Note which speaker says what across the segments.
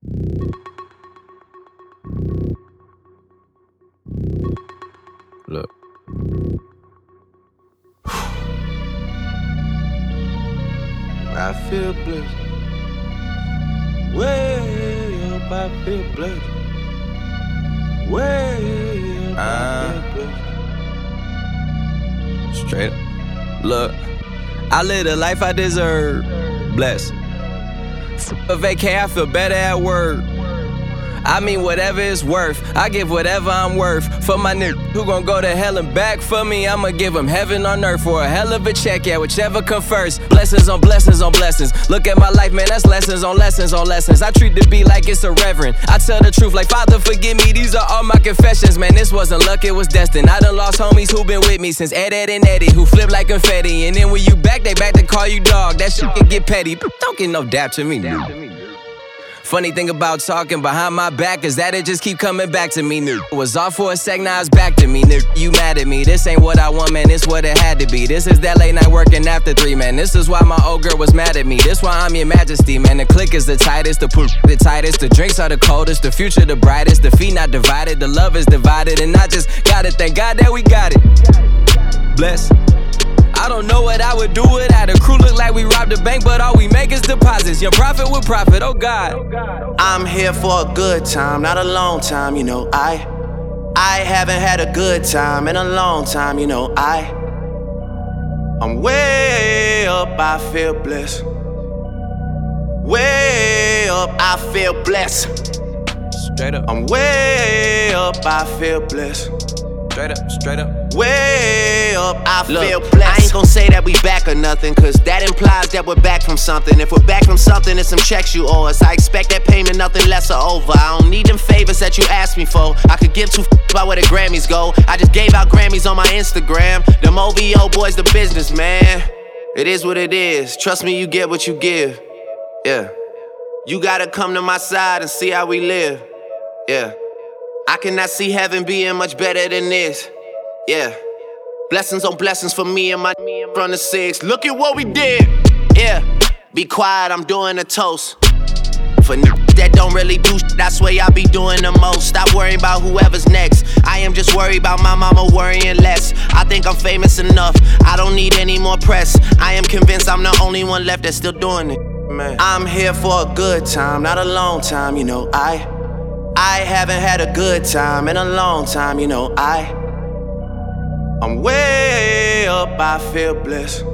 Speaker 1: Look. I feel blessed. Way up, I feel blessed. Way up, I feel blessed. Straight up. Look, I live the life I deserve. Blessed. A vacay, I feel better at work. I mean whatever it's worth, I give whatever I'm worth. For my nigga who gon' go to hell and back for me, I'ma give him heaven on earth for a hell of a check, yeah, whichever come first. Blessings on blessings on blessings. Look at my life, man, that's lessons on lessons on lessons. I treat the beat like it's a reverend. I tell the truth like, Father, forgive me, these are all my confessions. Man, this wasn't luck, it was destined. I done lost homies who been with me since Ed and Eddie, who flip like confetti. And then when you back, they back to call you dog. That shit can get petty, don't get no dap to me, dude. Funny thing about talking behind my back is that it just keep coming back to me, nigga. Was off for a sec, now it's back to me, nigga. You mad at me, this ain't what I want, man, this what it had to be. This is that late night working after 3, man. This is why my old girl was mad at me. This why I'm your majesty, man. The click is the tightest, the poop the tightest, the drinks are the coldest, the future the brightest, the feet not divided, the love is divided. And I just gotta thank God that we got it. Bless. I don't know what I would do without a crew. Look like we robbed a bank, but all we make is deposits. Young profit with profit, oh God.
Speaker 2: I'm here for a good time, not a long time, you know. I haven't had a good time in a long time, you know. I'm way up, I feel blessed. Way up, I feel blessed.
Speaker 1: Straight up.
Speaker 2: I'm way up, I feel blessed.
Speaker 1: Straight up, straight up.
Speaker 2: Way up, I feel blessed. I ain't gon' say that we back or nothing, cause that implies that we're back from something. If we're back from something, it's some checks you owe us. I expect that payment, nothing less or over. I don't need them favors that you asked me for. I could give 2 about where the Grammys go. I just gave out Grammys on my Instagram. Them OVO boys, the business, man. It is what it is. Trust me, you get what you give. Yeah. You gotta come to my side and see how we live. Yeah. I cannot see heaven being much better than this. Yeah. Blessings on blessings for me and my from the 6. Look at what we did. Yeah. Be quiet, I'm doing a toast. For that don't really do shit, I swear y'all be doing the most. Stop worrying about whoever's next. I am just worried about my mama worrying less. I think I'm famous enough, I don't need any more press. I am convinced I'm the only one left that's still doing it. Man. I'm here for a good time, not a long time, you know. I haven't had a good time in a long time, you know. I'm way up, I feel blessed.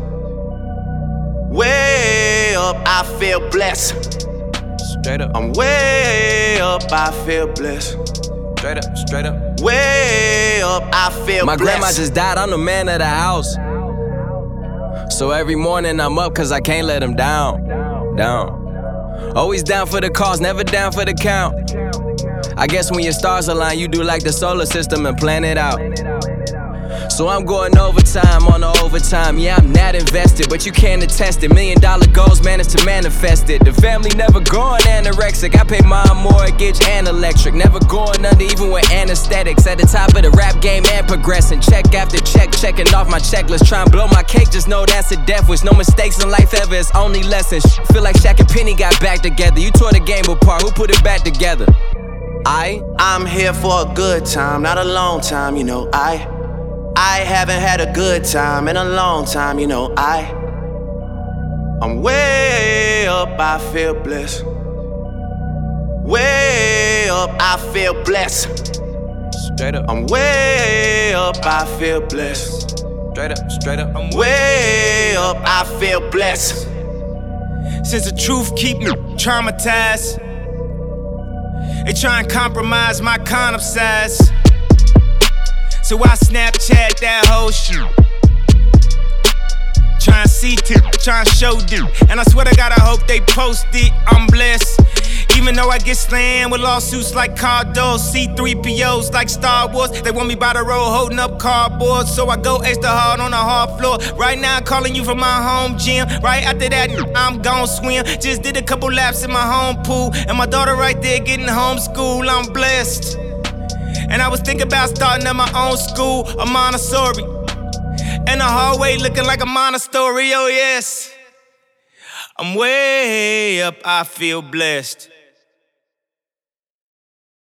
Speaker 2: Way up, I feel blessed.
Speaker 1: Straight up.
Speaker 2: I'm way up, I feel blessed.
Speaker 1: Straight up, straight up.
Speaker 2: Way up, I feel
Speaker 1: my
Speaker 2: blessed.
Speaker 1: grandma just died, I'm the man of the house. So every morning I'm up cause I can't let him down. Always down for the cause, never down for the count. I guess when your stars align, you do like the solar system and plan it out. So I'm going overtime on the overtime. Yeah, I'm not invested, but you can't attest it. $1 million goals managed to manifest it. The family never going anorexic. I pay my mortgage and electric. Never going under even with anesthetics. At the top of the rap game and progressing. Check after check, checking off my checklist. Try and blow my cake, just know that's a death wish. No mistakes in life ever, it's only lessons. Feel like Shaq and Penny got back together. You tore the game apart, who put it back together?
Speaker 2: I'm here for a good time, not a long time, you know. I haven't had a good time in a long time, you know. I'm way up, I feel blessed. Way up, I feel blessed.
Speaker 1: Straight up.
Speaker 2: I'm way up, I feel blessed.
Speaker 1: Straight up, straight up.
Speaker 2: I'm way up, I feel blessed.
Speaker 3: Since the truth keep me traumatized, they try and compromise my condom size. So I Snapchat that whole shit. Tryna see tip, tryna show them. And I swear to God, I hope they post it. I'm blessed. Even though I get slammed with lawsuits like Cardos, C3POs like Star Wars. They want me by the road holding up cardboard. So I go extra hard on the hard floor. Right now I'm calling you from my home gym. Right after that, I'm gon' swim. Just did a couple laps in my home pool. And my daughter right there getting homeschooled. I'm blessed. And I was thinking about starting at my own school, a Montessori. And the hallway looking like a monastery, oh yes. I'm way up, I feel blessed.